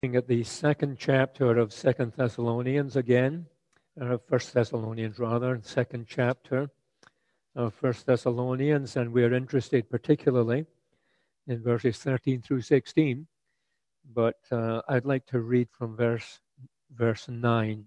Looking at the second chapter of Second Thessalonians again, or First Thessalonians rather, second chapter of First Thessalonians, and we're interested particularly in verses 13 through 16. But I'd like to read from verse 9.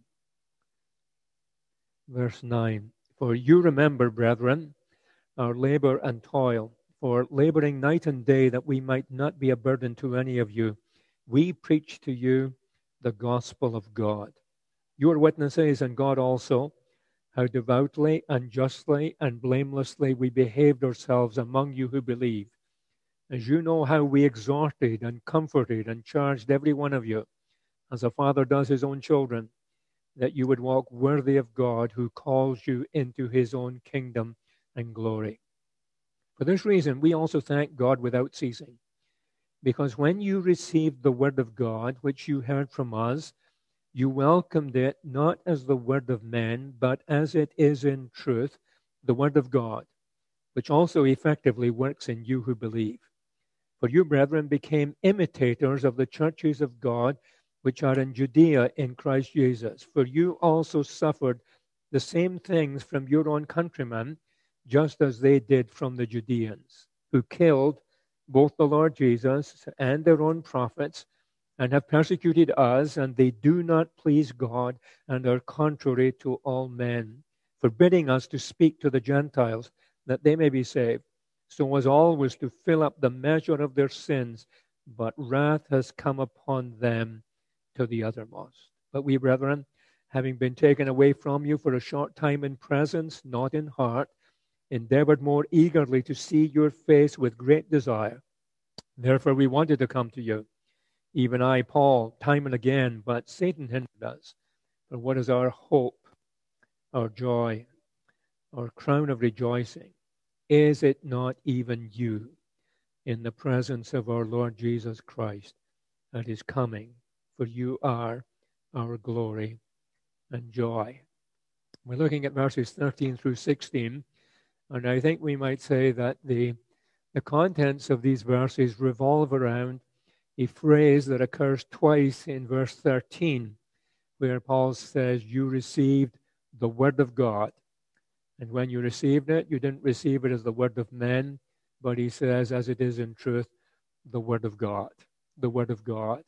Verse 9. For you remember, brethren, our labor and toil, for laboring night and day that we might not be a burden to any of you. We preach to you the gospel of God. You are witnesses, and God also, how devoutly and justly and blamelessly we behaved ourselves among you who believe. As you know how we exhorted and comforted and charged every one of you, as a father does his own children, that you would walk worthy of God who calls you into his own kingdom and glory. For this reason, we also thank God without ceasing. Because when you received the word of God, which you heard from us, you welcomed it not as the word of men, but as it is in truth, the word of God, which also effectively works in you who believe. For you, brethren, became imitators of the churches of God, which are in Judea in Christ Jesus. For you also suffered the same things from your own countrymen, just as they did from the Judeans, who killed both the Lord Jesus and their own prophets, and have persecuted us, and they do not please God, and are contrary to all men, forbidding us to speak to the Gentiles, that they may be saved, so as always to fill up the measure of their sins. But wrath has come upon them to the uttermost. But we, brethren, having been taken away from you for a short time in presence, not in heart, endeavored more eagerly to see your face with great desire. Therefore we wanted to come to you, even I, Paul, time and again, but Satan hindered us. For what is our hope, our joy, our crown of rejoicing? Is it not even you in the presence of our Lord Jesus Christ at his coming? For you are our glory and joy. We're looking at verses 13 through 16. And I think we might say that the contents of these verses revolve around a phrase that occurs twice in verse 13, where Paul says, you received the word of God. And when you received it, you didn't receive it as the word of men, but he says, as it is in truth, the word of God. The word of God.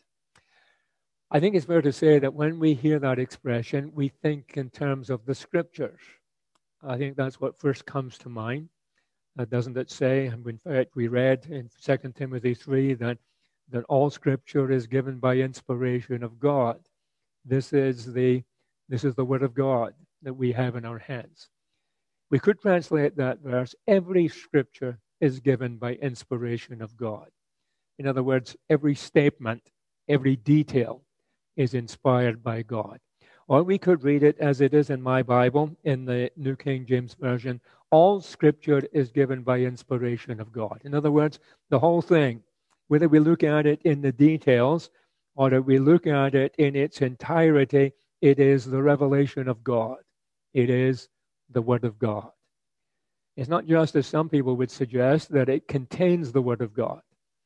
I think it's fair to say that when we hear that expression, we think in terms of the scriptures. I think that's what first comes to mind. Doesn't it say, and in fact we read in 2 Timothy 3 that all scripture is given by inspiration of God. This is the word of God that we have in our hands. We could translate that verse, every scripture is given by inspiration of God. In other words, every statement, every detail is inspired by God. Or we could read it as it is in my Bible, in the New King James Version. All scripture is given by inspiration of God. In other words, the whole thing, whether we look at it in the details or that we look at it in its entirety, it is the revelation of God. It is the Word of God. It's not just, as some people would suggest, that it contains the Word of God.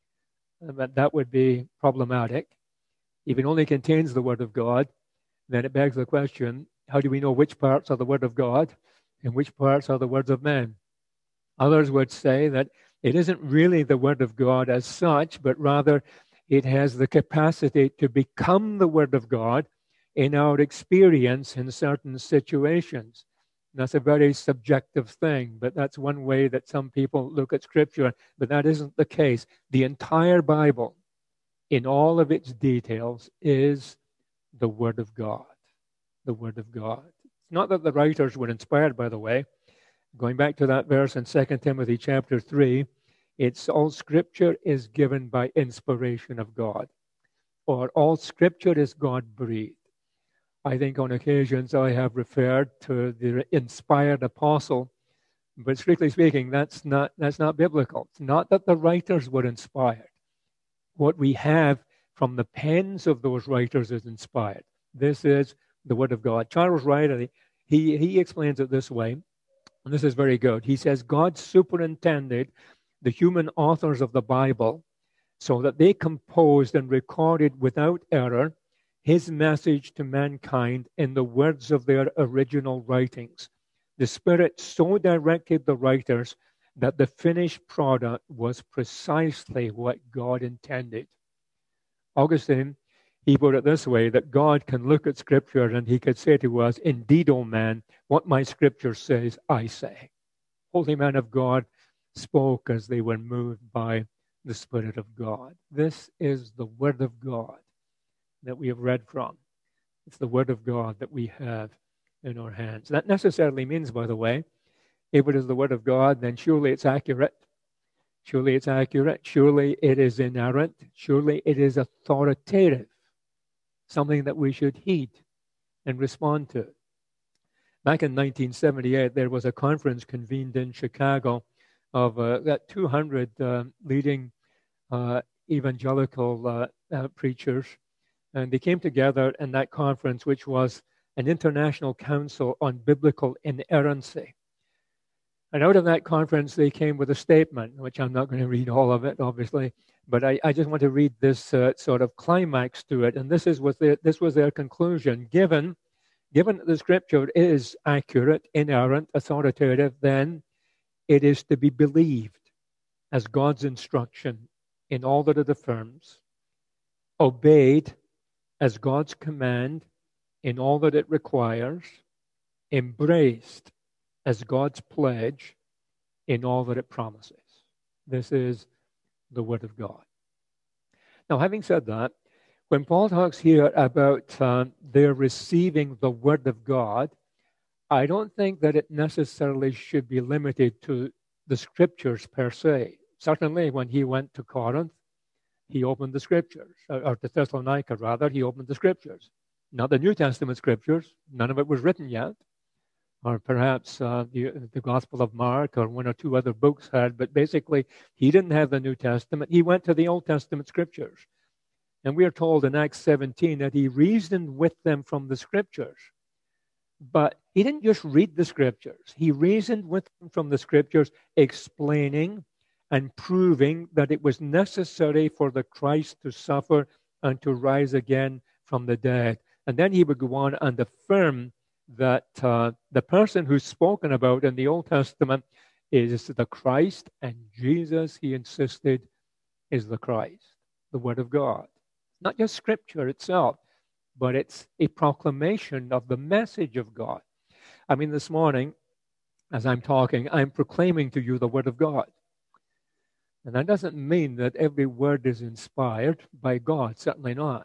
But that would be problematic. If it only contains the Word of God, then it begs the question, how do we know which parts are the Word of God and which parts are the words of men? Others would say that it isn't really the Word of God as such, but rather it has the capacity to become the Word of God in our experience in certain situations. That's a very subjective thing, but that's one way that some people look at Scripture, but that isn't the case. The entire Bible, in all of its details, is the Word of God. The Word of God. It's not that the writers were inspired, by the way. Going back to that verse in 2 Timothy chapter 3, it's all Scripture is given by inspiration of God. Or all Scripture is God-breathed. I think on occasions I have referred to the inspired apostle, but strictly speaking, that's not biblical. It's not that the writers were inspired. What we have from the pens of those writers is inspired. This is the Word of God. Charles Wright, he explains it this way, and this is very good. He says, God superintended the human authors of the Bible so that they composed and recorded without error his message to mankind in the words of their original writings. The Spirit so directed the writers that the finished product was precisely what God intended. Augustine, he put it this way, that God can look at Scripture and he could say to us, "Indeed, O man, what my Scripture says, I say." Holy men of God spoke as they were moved by the Spirit of God. This is the Word of God that we have read from. It's the Word of God that we have in our hands. That necessarily means, by the way, if it is the Word of God, then surely it's accurate. Surely it's accurate. Surely it is inerrant. Surely it is authoritative. Something that we should heed and respond to. Back in 1978, there was a conference convened in Chicago of 200 leading evangelical preachers. And they came together in that conference, which was an international council on biblical inerrancy. And out of that conference, they came with a statement, which I'm not going to read all of it, obviously, but I just want to read this sort of climax to it. And this was their conclusion. Given that the Scripture is accurate, inerrant, authoritative, then it is to be believed as God's instruction in all that it affirms, obeyed as God's command in all that it requires, embraced as God's pledge in all that it promises. This is the Word of God. Now, having said that, when Paul talks here about their receiving the Word of God, I don't think that it necessarily should be limited to the Scriptures per se. Certainly, when he went to Corinth, he opened the Scriptures, or to Thessalonica, rather, he opened the Scriptures. Not the New Testament Scriptures. None of it was written yet. Or perhaps the Gospel of Mark or one or two other books had, but basically he didn't have the New Testament. He went to the Old Testament Scriptures. And we are told in Acts 17 that he reasoned with them from the Scriptures. But he didn't just read the Scriptures. He reasoned with them from the Scriptures, explaining and proving that it was necessary for the Christ to suffer and to rise again from the dead. And then he would go on and affirm that the person who's spoken about in the Old Testament is the Christ, and Jesus, he insisted, is the Christ, the Word of God. Not just Scripture itself, but it's a proclamation of the message of God. I mean, this morning, as I'm talking, I'm proclaiming to you the Word of God. And that doesn't mean that every word is inspired by God, certainly not.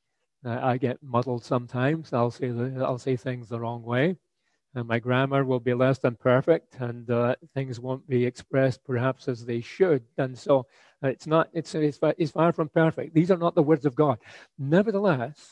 I get muddled sometimes. I'll say things the wrong way, and my grammar will be less than perfect, and things won't be expressed perhaps as they should. And so it's far from perfect. These are not the words of God. Nevertheless,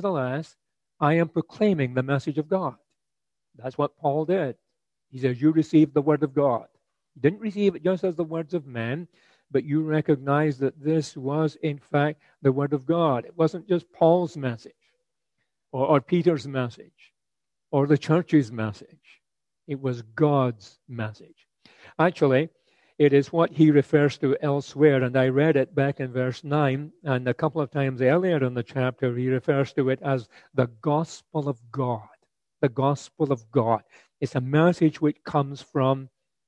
I am proclaiming the message of God. That's what Paul did. He says, "You received the word of God. You didn't receive it just as the words of men, but you recognize that this was, in fact, the Word of God. It wasn't just Paul's message or Peter's message or the church's message. It was God's message." Actually, it is what he refers to elsewhere, and I read it back in verse 9, and a couple of times earlier in the chapter, he refers to it as the gospel of God. The gospel of God. It's a message which comes from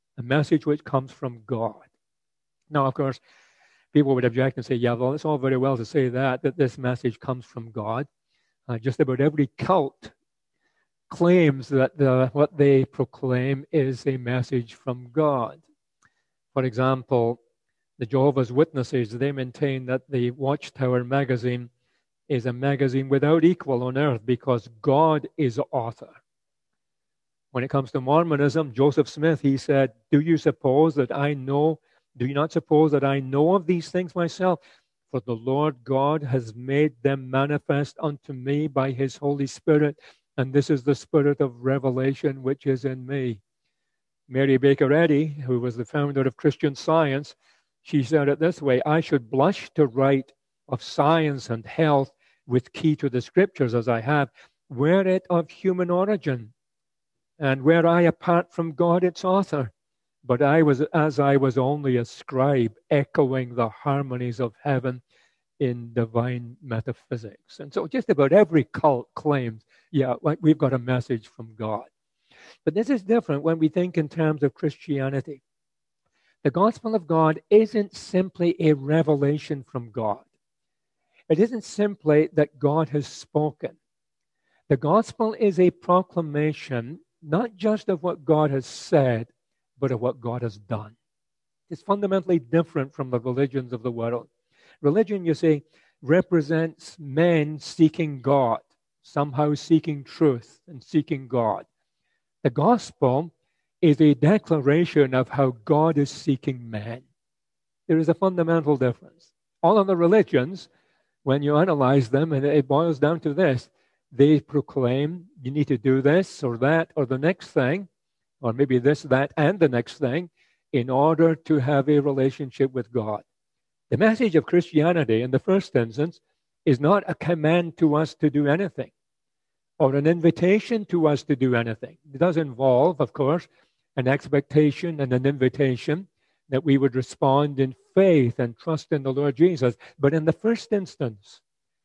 God. Now, of course, people would object and say, yeah, well, it's all very well to say that this message comes from God. Just about every cult claims that what they proclaim is a message from God. For example, the Jehovah's Witnesses, they maintain that the Watchtower magazine is a magazine without equal on earth because God is the author. When it comes to Mormonism, Joseph Smith, he said, do you not suppose that I know of these things myself? For the Lord God has made them manifest unto me by his Holy Spirit, and this is the spirit of revelation which is in me. Mary Baker Eddy, who was the founder of Christian Science, she said it this way: I should blush to write of science and health with key to the Scriptures as I have, were it of human origin, and were I apart from God its author. but as I was only a scribe, echoing the harmonies of heaven in divine metaphysics. And so just about every cult claims, yeah, like we've got a message from God. But this is different when we think in terms of Christianity. The gospel of God isn't simply a revelation from God. It isn't simply that God has spoken. The gospel is a proclamation not just of what God has said, but of what God has done. It's fundamentally different from the religions of the world. Religion, you see, represents men seeking God, somehow seeking truth and seeking God. The gospel is a declaration of how God is seeking man. There is a fundamental difference. All of the religions, when you analyze them, and it boils down to this, they proclaim you need to do this or that or the next thing, or maybe this, that, and the next thing, in order to have a relationship with God. The message of Christianity, in the first instance, is not a command to us to do anything or an invitation to us to do anything. It does involve, of course, an expectation and an invitation that we would respond in faith and trust in the Lord Jesus. But in the first instance,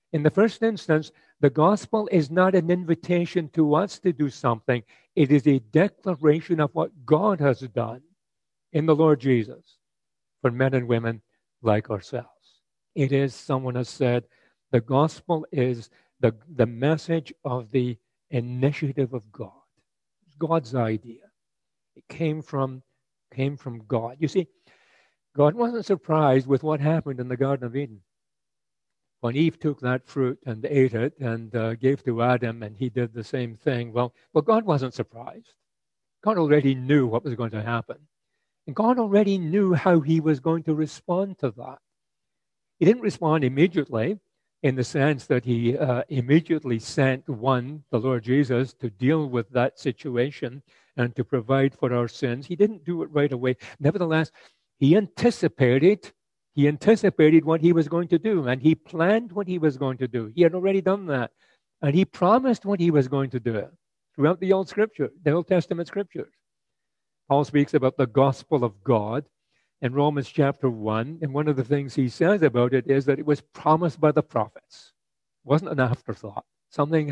the gospel is not an invitation to us to do something. It is a declaration of what God has done in the Lord Jesus for men and women like ourselves. It is, someone has said, the gospel is the message of the initiative of God. It's God's idea. It came from God. You see, God wasn't surprised with what happened in the Garden of Eden. When Eve took that fruit and ate it and gave to Adam, and he did the same thing, well, God wasn't surprised. God already knew what was going to happen. And God already knew how he was going to respond to that. He didn't respond immediately in the sense that he immediately sent the Lord Jesus, to deal with that situation and to provide for our sins. He didn't do it right away. Nevertheless, he anticipated what he was going to do, and he planned what he was going to do. He had already done that, and he promised what he was going to do throughout the Old Testament Scriptures. Paul speaks about the gospel of God in Romans chapter 1, and one of the things he says about it is that it was promised by the prophets. It wasn't an afterthought. Something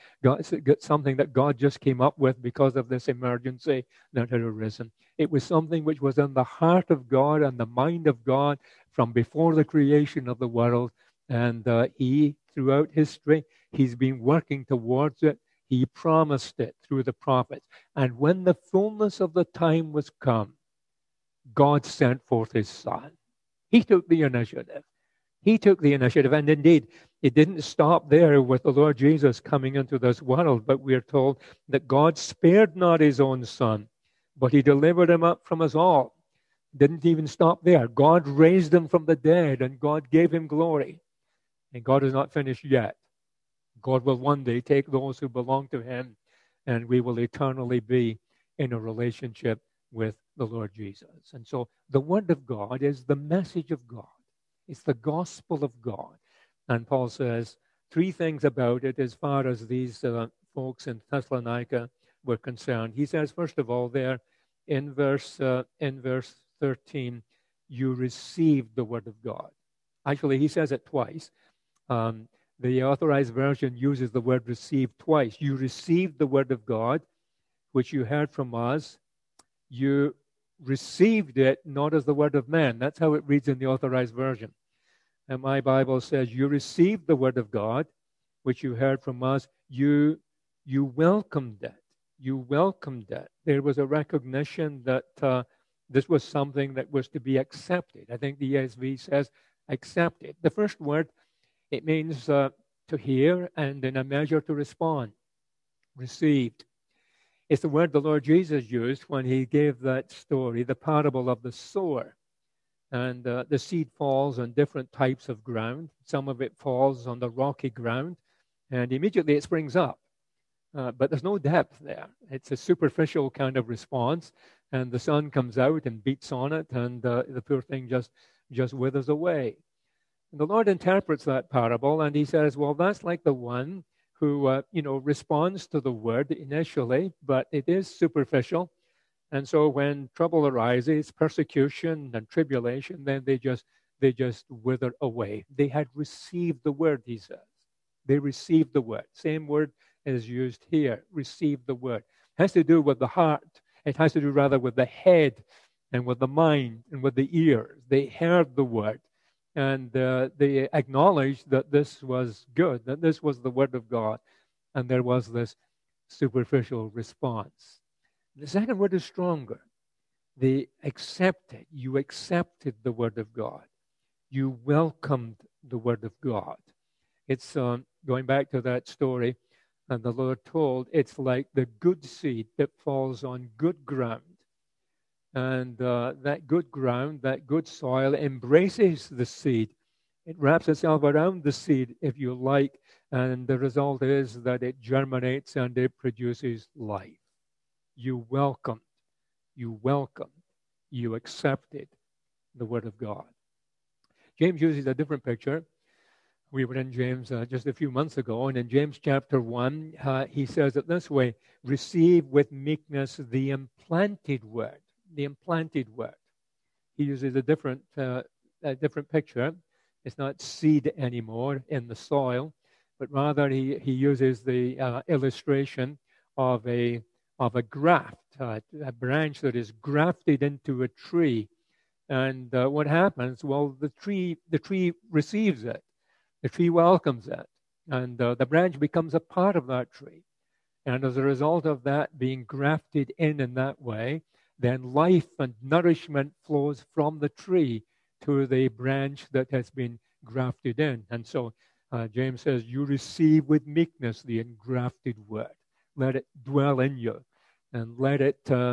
that God just came up with because of this emergency that had arisen. It was something which was in the heart of God and the mind of God from before the creation of the world, and he, throughout history, he's been working towards it. He promised it through the prophets. And when the fullness of the time was come, God sent forth his Son. He took the initiative. And indeed, it didn't stop there with the Lord Jesus coming into this world, but we're told that God spared not his own Son, but he delivered him up from us all. Didn't even stop there. God raised him from the dead, and God gave him glory. And God is not finished yet. God will one day take those who belong to him, and we will eternally be in a relationship with the Lord Jesus. And so the Word of God is the message of God. It's the gospel of God. And Paul says three things about it as far as these folks in Thessalonica were concerned. He says, first of all, there in verse 13, you received the Word of God. Actually, he says it twice. The Authorized Version uses the word received twice. You received the Word of God, which you heard from us. You received it not as the word of man. That's how it reads in the Authorized Version. And my Bible says, you received the Word of God, which you heard from us. You welcomed it. You welcomed it. There was a recognition that this was something that was to be accepted. I think the ESV says accepted. The first word, it means to hear and in a measure to respond. Received. It's the word the Lord Jesus used when he gave that story, the parable of the sower. And the seed falls on different types of ground. Some of it falls on the rocky ground, and immediately it springs up. But there's no depth there. It's a superficial kind of response, and the sun comes out and beats on it, and the poor thing just withers away. And the Lord interprets that parable, and he says, well, that's like the one who responds to the word initially, but it is superficial. And so when trouble arises, persecution and tribulation, then they just wither away. They had received the word, he says. They received the word. Same word is used here, receive the word. It has to do with the heart. It has to do rather with the head and with the mind and with the ears. They heard the word and they acknowledged that this was good, that this was the word of God. And there was this superficial response. The second word is stronger. They accepted. You accepted the word of God. You welcomed the word of God. It's going back to that story, and the Lord told, it's like the good seed that falls on good ground. And that good ground, that good soil embraces the seed. It wraps itself around the seed, if you like, and the result is that it germinates and it produces life. You welcomed, you accepted the word of God. James uses a different picture. We were in James just a few months ago, and in James chapter 1, he says it this way, receive with meekness the implanted word. The implanted word. He uses a different picture. It's not seed anymore in the soil, but rather he uses the illustration of a graft, a branch that is grafted into a tree. And what happens? Well, the tree receives it. The tree welcomes it. And the branch becomes a part of that tree. And as a result of that being grafted in that way, then life and nourishment flows from the tree to the branch that has been grafted in. And so James says, you receive with meekness the engrafted word. Let it dwell in you, and let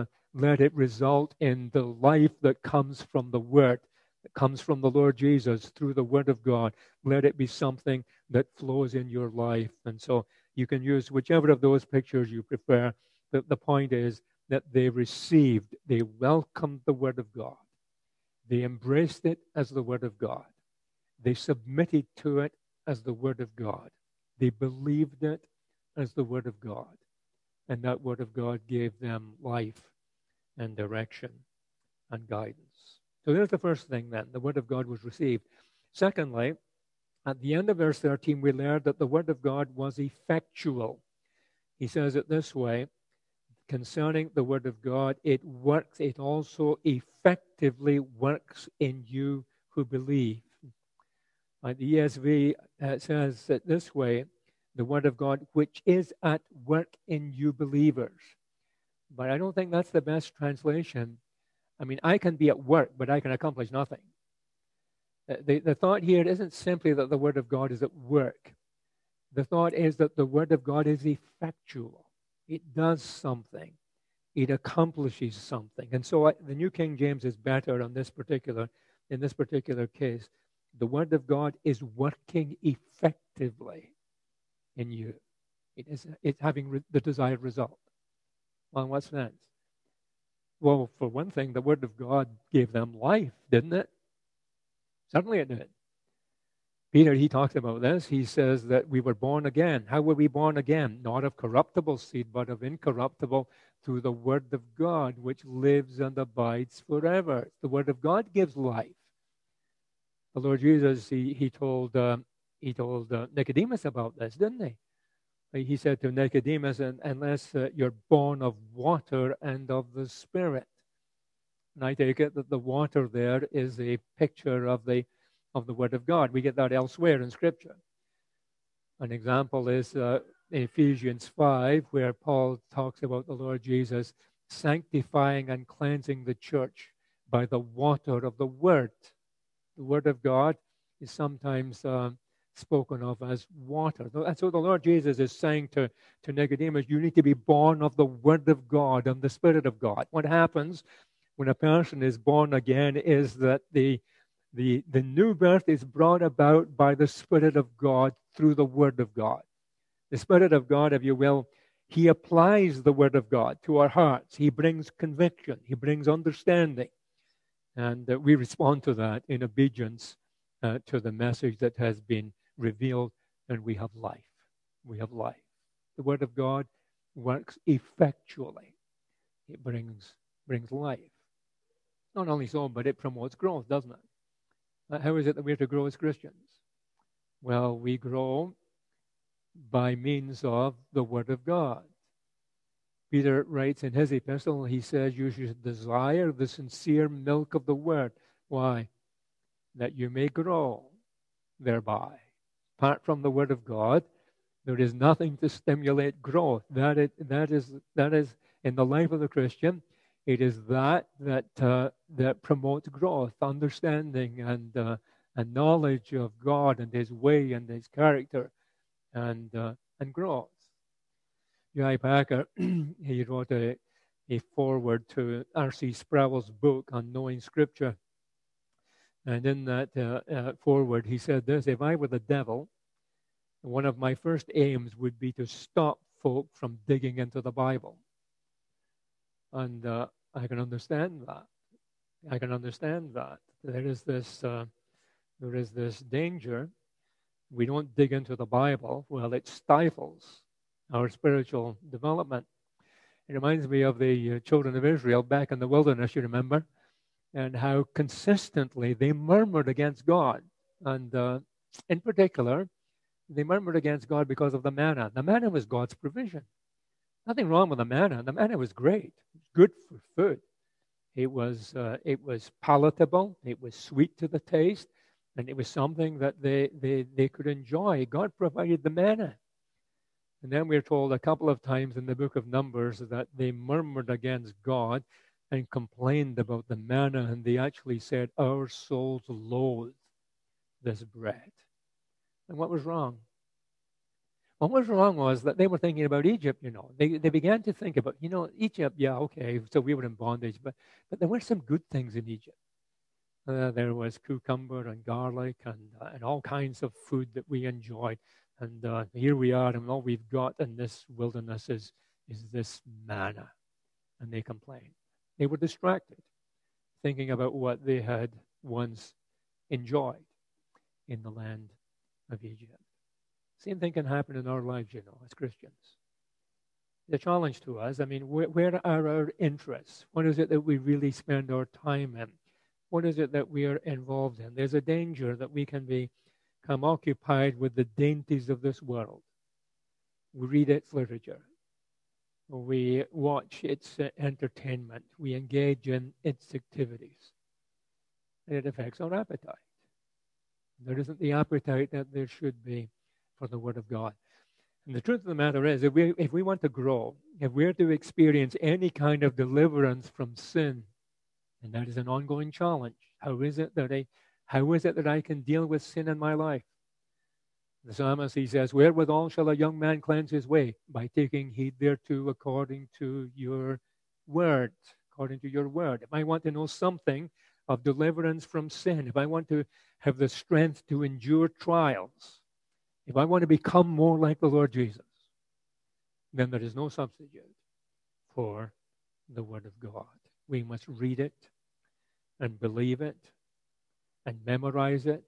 it result in the life that comes from the word, that comes from the Lord Jesus through the word of God. Let it be something that flows in your life. And so you can use whichever of those pictures you prefer. The point is that they received, they welcomed the word of God. They embraced it as the word of God. They submitted to it as the word of God. They believed it as the word of God. And that word of God gave them life and direction and guidance. So there's the first thing then. The word of God was received. Secondly, at the end of verse 13, we learned that the word of God was effectual. He says it this way, concerning the word of God, it works, it also effectively works in you who believe. The ESV says it this way, the word of God, which is at work in you believers. But I don't think that's the best translation. I mean, I can be at work, but I can accomplish nothing. The thought here isn't simply that the word of God is at work. The thought is that the word of God is effectual. It does something. It accomplishes something. And so the New King James is better in this particular case. The word of God is working effectively in you. It's having the desired result. Well, in what sense? Well, for one thing, the word of God gave them life, didn't it? Certainly it did. Peter, he talks about this. He says that we were born again. How were we born again? Not of corruptible seed, but of incorruptible, through the word of God, which lives and abides forever. The word of God gives life. The Lord Jesus, he told Nicodemus about this, didn't he? He said to Nicodemus, unless you're born of water and of the Spirit. And I take it that the water there is a picture of the Word of God. We get that elsewhere in Scripture. An example is Ephesians 5, where Paul talks about the Lord Jesus sanctifying and cleansing the church by the water of the Word. The Word of God is sometimes spoken of as water. And so the Lord Jesus is saying to Nicodemus, you need to be born of the Word of God and the Spirit of God. What happens when a person is born again is that the new birth is brought about by the Spirit of God through the Word of God. The Spirit of God, if you will, He applies the Word of God to our hearts. He brings conviction. He brings understanding. And we respond to that in obedience to the message that has been revealed, and we have life. We have life. The Word of God works effectually. It brings brings life. Not only so, but it promotes growth, doesn't it? How is it that we're to grow as Christians? Well, we grow by means of the Word of God. Peter writes in his epistle, he says, you should desire the sincere milk of the Word. Why? That you may grow thereby. Apart from the Word of God, there is nothing to stimulate growth. That is in the life of the Christian. It is that promotes growth, understanding, and knowledge of God and His way and His character, and growth. J.I. Packer, he wrote a foreword to R.C. Sproul's book on knowing Scripture, and in that foreword he said this: "If I were the devil, one of my first aims would be to stop folk from digging into the Bible." And I can understand that. I can understand that. There is this danger. We don't dig into the Bible. Well, it stifles our spiritual development. It reminds me of the children of Israel back in the wilderness, you remember, and how consistently they murmured against God. And in particular, they murmured against God because of the manna. The manna was God's provision. Nothing wrong with the manna. The manna was great. It was good for food. It was palatable. It was sweet to the taste, and it was something that they could enjoy. God provided the manna. And then we're told a couple of times in the book of Numbers that they murmured against God and complained about the manna, and they actually said, "Our souls loathe this bread." And what was wrong? What was wrong was that they were thinking about Egypt, They began to think about, Egypt, yeah, okay, so we were in bondage, but there were some good things in Egypt. There was cucumber and garlic and all kinds of food that we enjoyed. And here we are, and all we've got in this wilderness is this manna. And they complained. They were distracted, thinking about what they had once enjoyed in the land of Egypt. Same thing can happen in our lives, as Christians. The challenge to us, where are our interests? What is it that we really spend our time in? What is it that we are involved in? There's a danger that we can become occupied with the dainties of this world. We read its literature. We watch its entertainment. We engage in its activities. And it affects our appetite. There isn't the appetite that there should be for the Word of God. And the truth of the matter is, if we want to grow, if we're to experience any kind of deliverance from sin, and that is an ongoing challenge, how is it that I can deal with sin in my life? The psalmist, he says, "Wherewithal shall a young man cleanse his way? By taking heed thereto according to your word." According to your word. If I want to know something of deliverance from sin, if I want to have the strength to endure trials, if I want to become more like the Lord Jesus, then there is no substitute for the Word of God. We must read it and believe it and memorize it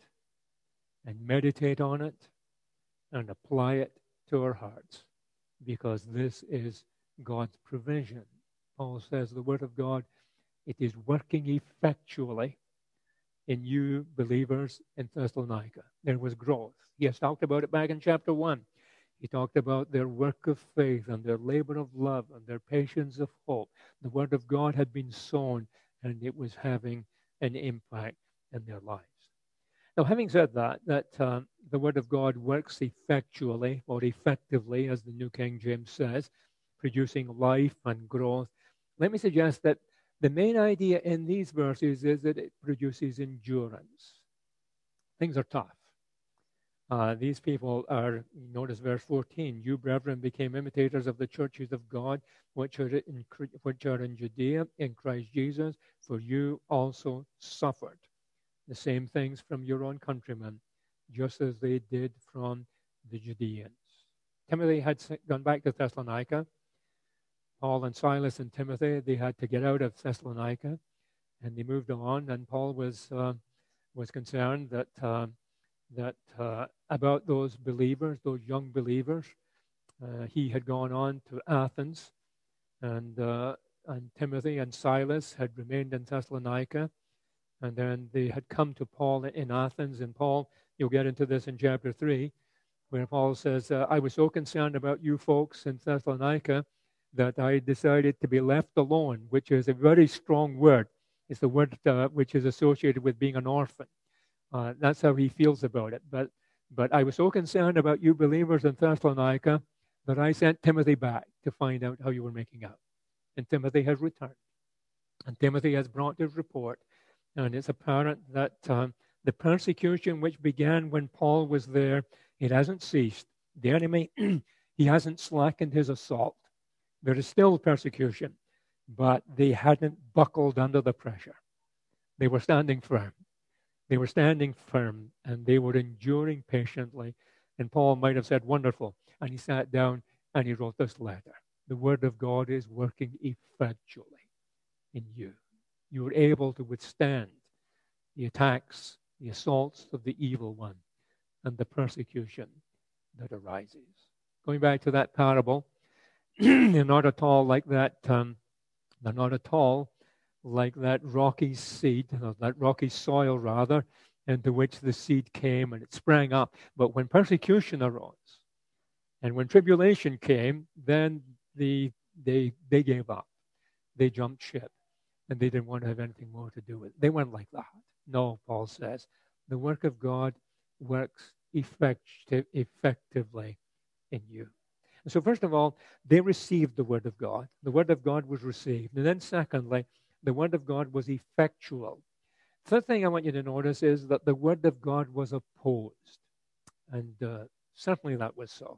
and meditate on it and apply it to our hearts, because this is God's provision. Paul says the Word of God, it is working effectually in you believers in Thessalonica. There was growth. He has talked about it back in chapter 1. He talked about their work of faith and their labor of love and their patience of hope. The Word of God had been sown, and it was having an impact in their lives. Now, having said that the Word of God works effectually or effectively, as the New King James says, producing life and growth, let me suggest that the main idea in these verses is that it produces endurance. Things are tough. These people are, notice verse 14, "You, brethren, became imitators of the churches of God, which are in Judea, in Christ Jesus, for you also suffered the same things from your own countrymen, just as they did from the Judeans." Timothy had gone back to Thessalonica. Paul and Silas and Timothy, they had to get out of Thessalonica, and they moved on. And Paul was concerned that about those believers, those young believers. He had gone on to Athens, and and Timothy and Silas had remained in Thessalonica, and then they had come to Paul in Athens. And Paul, you'll get into this in chapter 3, where Paul says, I was so concerned about you folks in Thessalonica that I decided to be left alone, which is a very strong word. It's the word which is associated with being an orphan. That's how he feels about it. But I was so concerned about you believers in Thessalonica that I sent Timothy back to find out how you were making out. And Timothy has returned. And Timothy has brought his report. And it's apparent that the persecution which began when Paul was there, it hasn't ceased. The enemy, he hasn't slackened his assault. There is still persecution, but they hadn't buckled under the pressure. They were standing firm. They were standing firm, and they were enduring patiently. And Paul might have said, wonderful. And he sat down and he wrote this letter. The word of God is working effectually in you. You are able to withstand the attacks, the assaults of the evil one, and the persecution that arises. Going back to that parable, they're not at all like that. They're not at all like that rocky seed, or that rocky soil rather, into which the seed came and it sprang up. But when persecution arose and when tribulation came, then they gave up. They jumped ship, and they didn't want to have anything more to do with it. They weren't like that. No, Paul says, the work of God works effectively in you. And so first of all, they received the word of God. The word of God was received. And then secondly, the word of God was effectual. Third thing I want you to notice is that the word of God was opposed. And certainly that was so.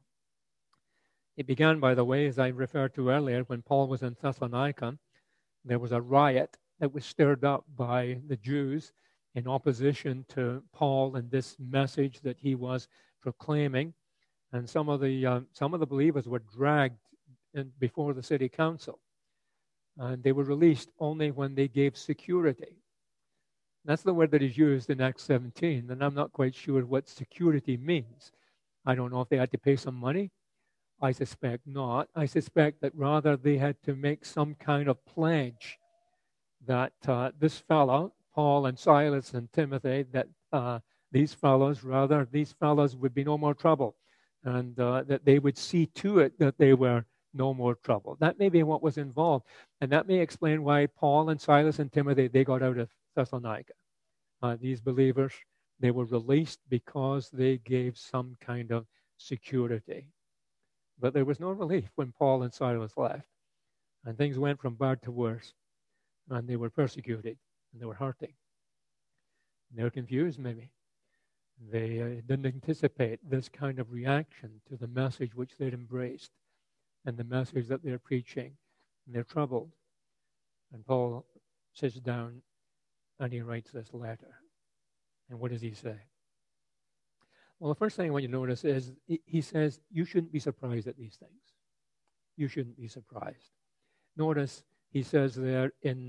It began, by the way, as I referred to earlier, when Paul was in Thessalonica. There was a riot that was stirred up by the Jews in opposition to Paul and this message that he was proclaiming. And some of the believers were dragged before the city council. And they were released only when they gave security. That's the word that is used in Acts 17, and I'm not quite sure what security means. I don't know if they had to pay some money. I suspect not. I suspect that rather they had to make some kind of pledge that this fellow, Paul and Silas and Timothy, that these fellows would be no more trouble, and that they would see to it that they were no more trouble. That may be what was involved, and that may explain why Paul and Silas and Timothy, they got out of Thessalonica. These believers, they were released because they gave some kind of security. But there was no relief when Paul and Silas left, and things went from bad to worse, and they were persecuted, and they were hurting. And they were confused, maybe. They didn't anticipate this kind of reaction to the message which they'd embraced and the message that they're preaching, and they're troubled. And Paul sits down and he writes this letter. And what does he say? Well, the first thing I want you to notice is he says, you shouldn't be surprised at these things. You shouldn't be surprised. Notice he says there in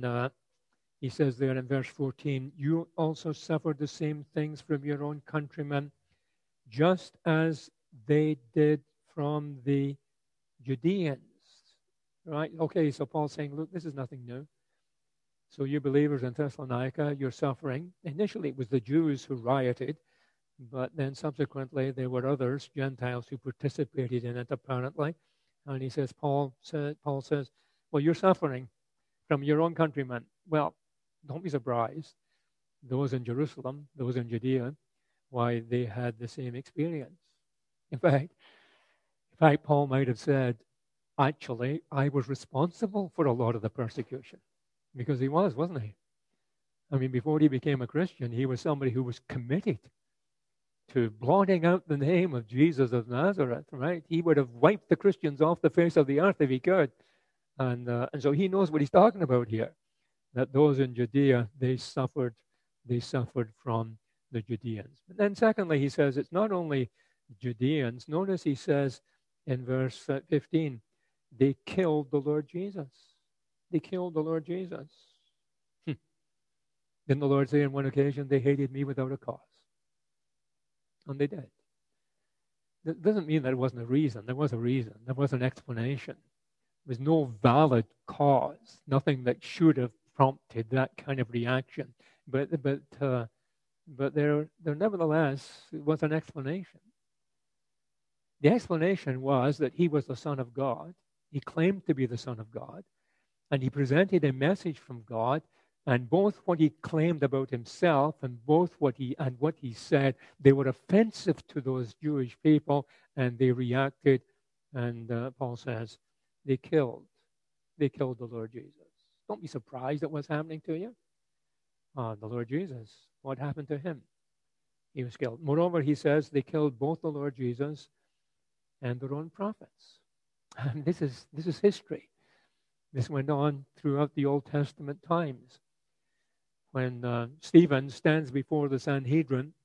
verse 14, you also suffered the same things from your own countrymen, just as they did from the Judeans. Right? Okay, so Paul's saying, look, this is nothing new. So you believers in Thessalonica, you're suffering. Initially, it was the Jews who rioted, but then subsequently there were others, Gentiles, who participated in it, apparently. And he says, Paul says, well, you're suffering from your own countrymen. Well, don't be surprised. Those in Jerusalem, those in Judea, why they had the same experience. In fact, Paul might have said, actually, I was responsible for a lot of the persecution. Because he was, wasn't he? I mean, before he became a Christian, he was somebody who was committed to blotting out the name of Jesus of Nazareth, right? He would have wiped the Christians off the face of the earth if he could. And so he knows what he's talking about here, that those in Judea, they suffered from the Judeans. But then secondly, he says it's not only Judeans. Notice he says in verse 15, they killed the Lord Jesus. They killed the Lord Jesus. Didn't the Lord say on one occasion, they hated me without a cause? And they did. That doesn't mean that it wasn't a reason. There was a reason. There was an explanation. was no valid cause, nothing that should have prompted that kind of reaction. But there nevertheless was an explanation. The explanation was that he was the Son of God. He claimed to be the Son of God, and he presented a message from God. And both what he claimed about himself and both what he said, they were offensive to those Jewish people, and they reacted. And Paul says they killed the Lord Jesus. Don't be surprised at what's happening to you. The Lord Jesus, what happened to him? He was killed. Moreover, he says they killed both the Lord Jesus and their own prophets. And this is history. This went on throughout the Old Testament times. When Stephen stands before the Sanhedrin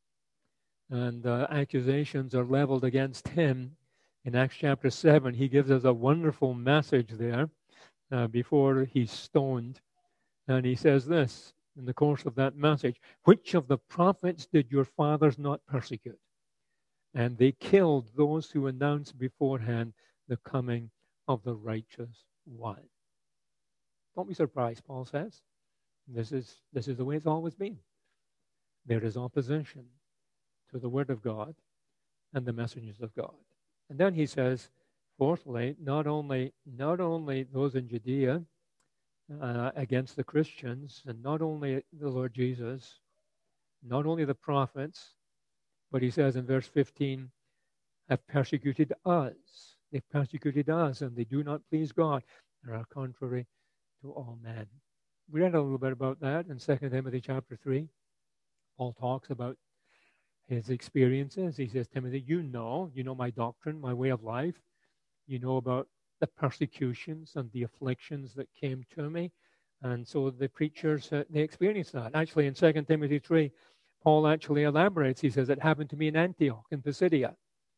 and accusations are leveled against him, in Acts chapter 7, he gives us a wonderful message there before he's stoned. And he says this in the course of that message: which of the prophets did your fathers not persecute? And they killed those who announced beforehand the coming of the righteous one. Don't be surprised, Paul says. This is the way it's always been. There is opposition to the Word of God and the messengers of God. And then he says, fourthly, not only those in Judea against the Christians, and not only the Lord Jesus, not only the prophets, but he says in verse 15, have persecuted us. They've persecuted us, and they do not please God and are contrary to all men. We read a little bit about that in 2 Timothy chapter 3. Paul talks about his experiences. He says, Timothy, you know my doctrine, my way of life. You know about the persecutions and the afflictions that came to me. And so the preachers, they experienced that. Actually, in 2 Timothy 3, Paul actually elaborates. He says, it happened to me in Antioch, in Pisidia.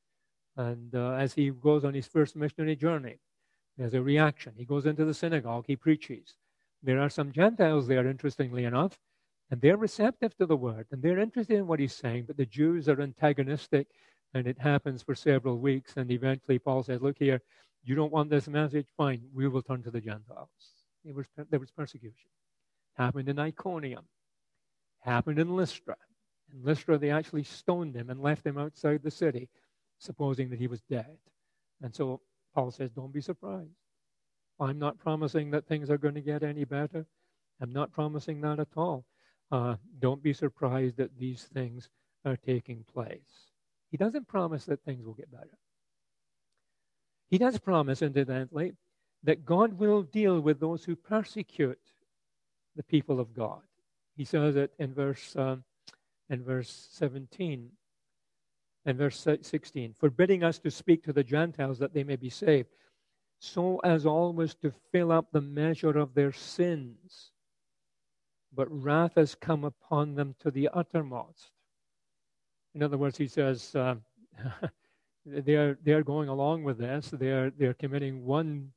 And as he goes on his first missionary journey, there's a reaction. He goes into the synagogue, he preaches. There are some Gentiles there, interestingly enough, and they're receptive to the word, and they're interested in what he's saying, but the Jews are antagonistic, and it happens for several weeks, and eventually Paul says, look here, you don't want this message? Fine, we will turn to the Gentiles. There was persecution. Happened in Iconium. Happened in Lystra. In Lystra, they actually stoned him and left him outside the city, supposing that he was dead. And so Paul says, don't be surprised. I'm not promising that things are going to get any better. I'm not promising that at all. Don't be surprised that these things are taking place. He doesn't promise that things will get better. He does promise, incidentally, that God will deal with those who persecute the people of God. He says it in verse 17, and verse 16, forbidding us to speak to the Gentiles that they may be saved, so as always to fill up the measure of their sins. But wrath has come upon them to the uttermost. In other words, he says they're going along with this. They're committing one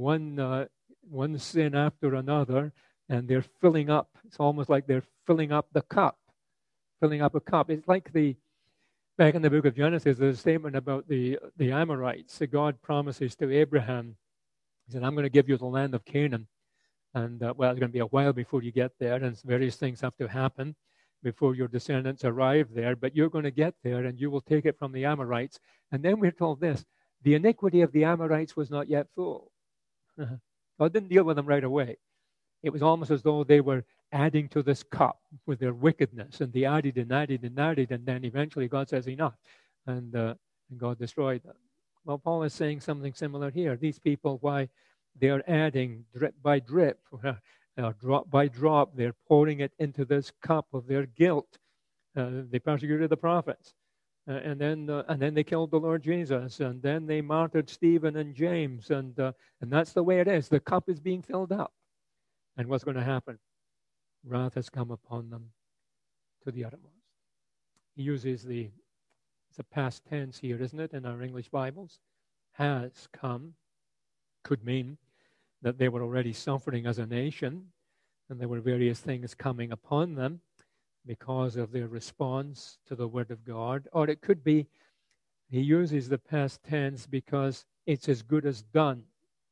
sin after another, and they're filling up. It's almost like they're filling up the cup, filling up a cup. It's like back in the book of Genesis, there's a statement about the Amorites. That God promises to Abraham, he said, I'm going to give you the land of Canaan. And, it's going to be a while before you get there, and various things have to happen before your descendants arrive there. But you're going to get there, and you will take it from the Amorites. And then we're told this, the iniquity of the Amorites was not yet full. God didn't deal with them right away. It was almost as though they were adding to this cup with their wickedness, and they added and added and added, and then eventually God says enough, and God destroyed them. Well, Paul is saying something similar here. These people, why they are adding drip by drip, drop by drop, they're pouring it into this cup of their guilt. They persecuted the prophets, and then they killed the Lord Jesus, and then they martyred Stephen and James, and that's the way it is. The cup is being filled up, and what's going to happen? Wrath has come upon them to the uttermost. He uses it's a past tense here, isn't it, in our English Bibles? Has come could mean that they were already suffering as a nation, and there were various things coming upon them because of their response to the Word of God. Or it could be he uses the past tense because it's as good as done.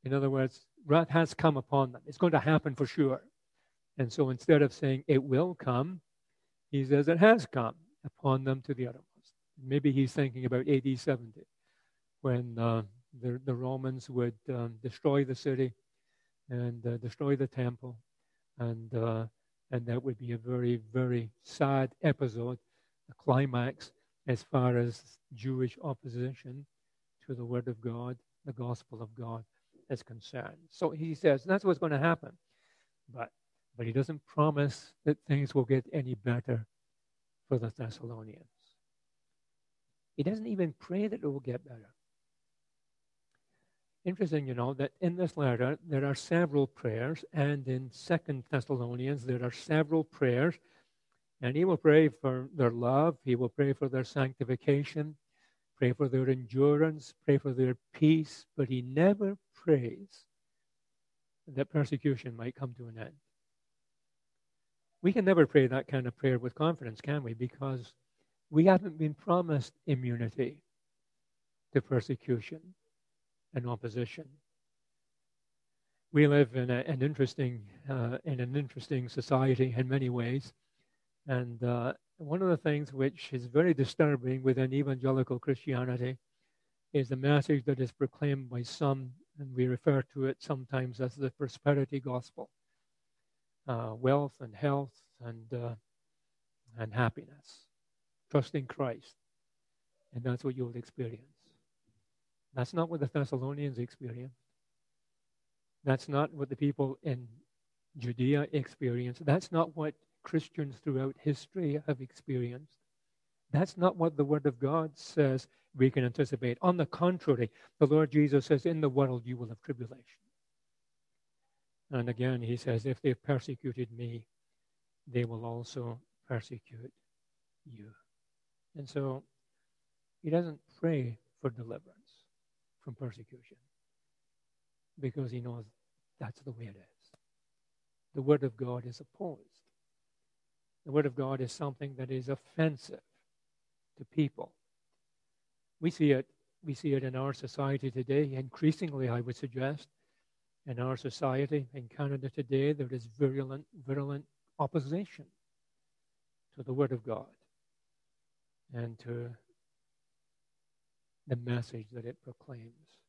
In other words, wrath has come upon them. It's going to happen for sure. And so instead of saying it will come, he says it has come upon them to the uttermost. Maybe he's thinking about AD 70, when the Romans would destroy the city and destroy the temple, and that would be a very, very sad episode, a climax as far as Jewish opposition to the Word of God, the gospel of God is concerned. So he says that's what's going to happen, but he doesn't promise that things will get any better for the Thessalonians. He doesn't even pray that it will get better. Interesting, that in this letter there are several prayers, and in 2 Thessalonians there are several prayers, and he will pray for their love, he will pray for their sanctification, pray for their endurance, pray for their peace, but he never prays that persecution might come to an end. We can never pray that kind of prayer with confidence, can we? Because we haven't been promised immunity to persecution and opposition. We live in an interesting society in many ways, and one of the things which is very disturbing within evangelical Christianity is the message that is proclaimed by some, and we refer to it sometimes as the prosperity gospel. Wealth and health and happiness. Trust in Christ. And that's what you'll experience. That's not what the Thessalonians experienced. That's not what the people in Judea experienced. That's not what Christians throughout history have experienced. That's not what the Word of God says we can anticipate. On the contrary, the Lord Jesus says, in the world you will have tribulation. And again, he says, if they've persecuted me, they will also persecute you. And so he doesn't pray for deliverance from persecution because he knows that's the way it is. The Word of God is opposed. The Word of God is something that is offensive to people. We see it in our society today, increasingly, I would suggest. In our society, in Canada today, there is virulent opposition to the Word of God and to the message that it proclaims.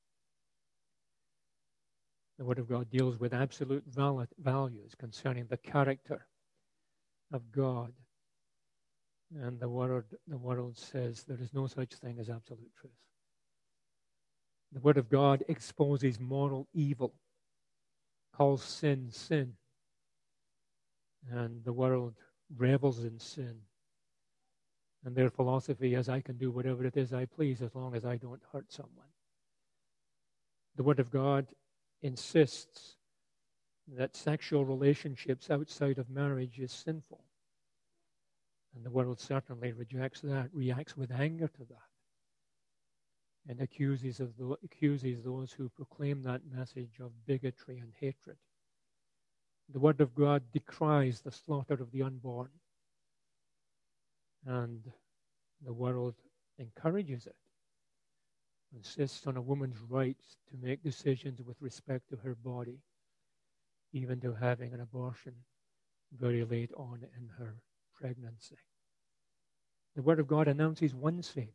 The Word of God deals with absolute values concerning the character of God. And the world says there is no such thing as absolute truth. The Word of God exposes moral evil, calls sin, sin. And the world revels in sin. And their philosophy is, I can do whatever it is I please as long as I don't hurt someone. The Word of God insists that sexual relationships outside of marriage is sinful. And the world certainly rejects that, reacts with anger to that, and accuses those who proclaim that message of bigotry and hatred. The Word of God decries the slaughter of the unborn, and the world encourages it, insists on a woman's rights to make decisions with respect to her body, even to having an abortion very late on in her pregnancy. The Word of God announces one Savior,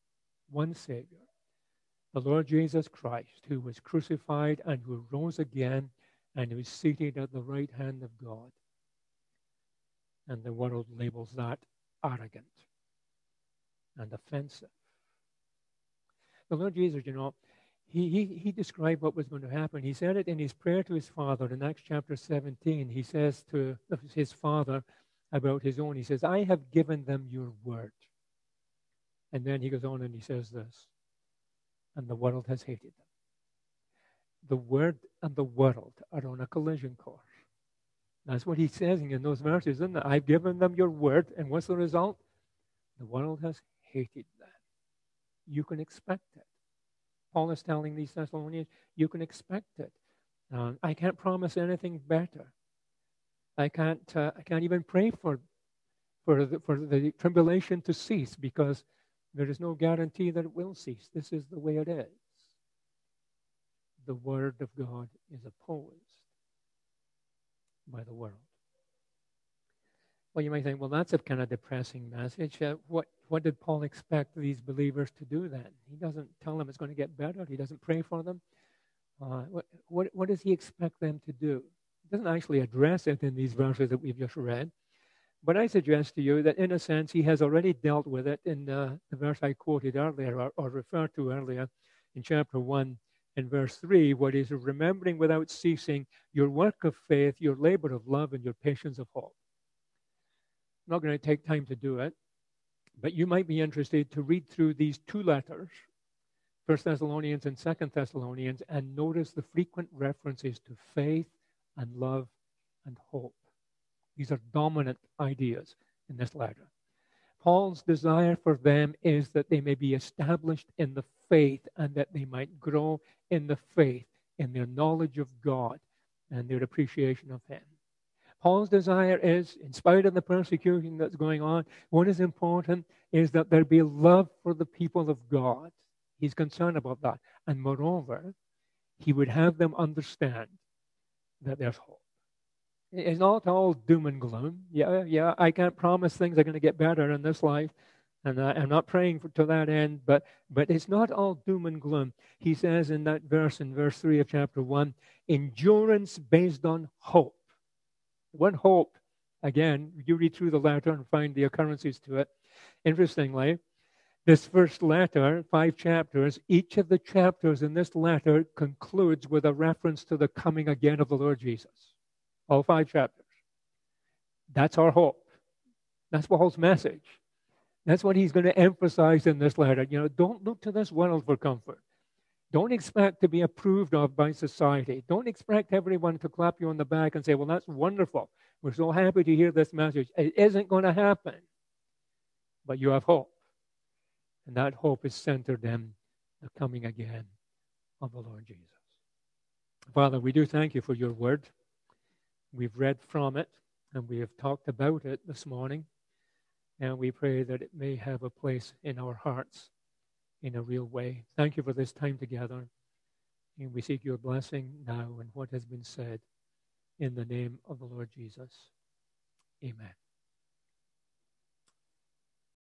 the Lord Jesus Christ, who was crucified and who rose again and who is seated at the right hand of God. And the world labels that arrogant and offensive. The Lord Jesus, he described what was going to happen. He said it in his prayer to his Father in Acts chapter 17. He says to his Father about his own, he says, I have given them your word. And then he goes on and he says this, and the world has hated them. The word and the world are on a collision course. That's what he's saying in those verses, isn't it? I've given them your word, and what's the result? The world has hated them. You can expect it. Paul is telling these Thessalonians, you can expect it. I can't promise anything better. I can't even pray for the tribulation to cease, because there is no guarantee that it will cease. This is the way it is. the Word of God is opposed by the world. Well, you might think, well, that's a kind of depressing message. What did Paul expect these believers to do then? He doesn't tell them it's going to get better. He doesn't pray for them. What does he expect them to do? He doesn't actually address it in these verses that we've just read. But I suggest to you that, in a sense, he has already dealt with it in the verse I quoted earlier, or referred to earlier, in chapter 1 and verse 3, what is remembering without ceasing your work of faith, your labor of love, and your patience of hope. I'm not going to take time to do it, but you might be interested to read through these two letters, 1 Thessalonians and 2 Thessalonians, and notice the frequent references to faith and love and hope. These are dominant ideas in this letter. Paul's desire for them is that they may be established in the faith and that they might grow in the faith, in their knowledge of God and their appreciation of Him. Paul's desire is, in spite of the persecution that's going on, what is important is that there be love for the people of God. He's concerned about that. And moreover, he would have them understand that there's hope. It's not all doom and gloom. Yeah, I can't promise things are going to get better in this life, and I'm not praying to that end, but it's not all doom and gloom. He says in that verse, in verse 3 of chapter 1, endurance based on hope. What hope? Again, you read through the letter and find the occurrences to it. Interestingly, this first letter, 5 chapters, each of the chapters in this letter concludes with a reference to the coming again of the Lord Jesus. All 5 chapters. That's our hope. That's Paul's message. That's what he's going to emphasize in this letter. Don't look to this world for comfort. Don't expect to be approved of by society. Don't expect everyone to clap you on the back and say, well, that's wonderful. We're so happy to hear this message. It isn't going to happen. But you have hope. And that hope is centered in the coming again of the Lord Jesus. Father, we do thank you for your word. We've read from it, and we have talked about it this morning, and we pray that it may have a place in our hearts in a real way. Thank you for this time together, and we seek your blessing now in what has been said in the name of the Lord Jesus. Amen.